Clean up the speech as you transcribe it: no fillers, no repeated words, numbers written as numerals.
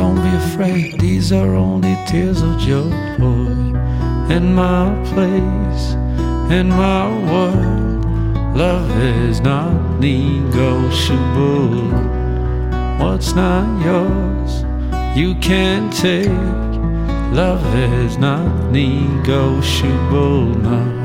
don't be afraid, these are only tears of joy. In my place, in my world, love is not negotiable. What's not yours, you can't take. Love is not negotiable, no.